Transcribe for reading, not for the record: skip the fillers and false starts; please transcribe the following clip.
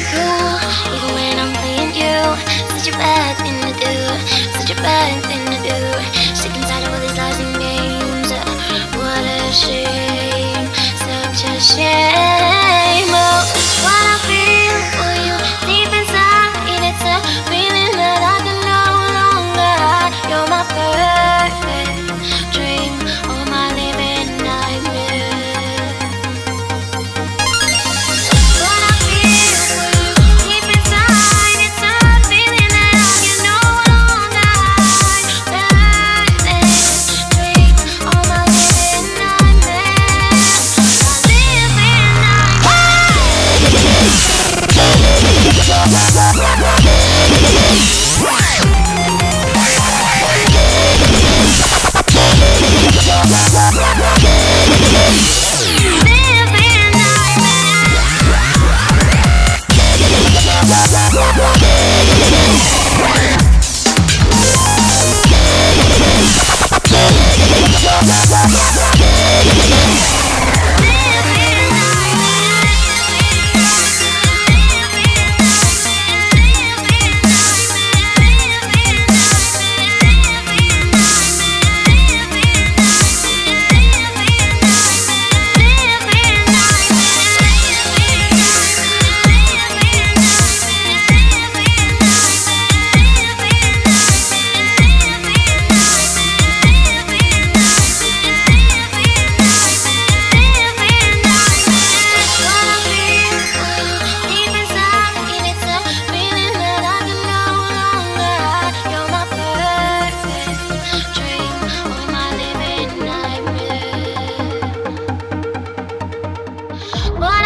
cool, even when I'm playing you. Such a bad thing to do, such a bad thing to do. Sick and tired of all these lies and games. What a shame, such a shame. Oh, what I feel for you deep inside, it's a feeling that I can no longer hide. You're my perfect dream, oh my living nightmare. What I feel for you deep inside, it's a feeling that I can no longer hide. Perfect dream, oh my living nightmare. My living What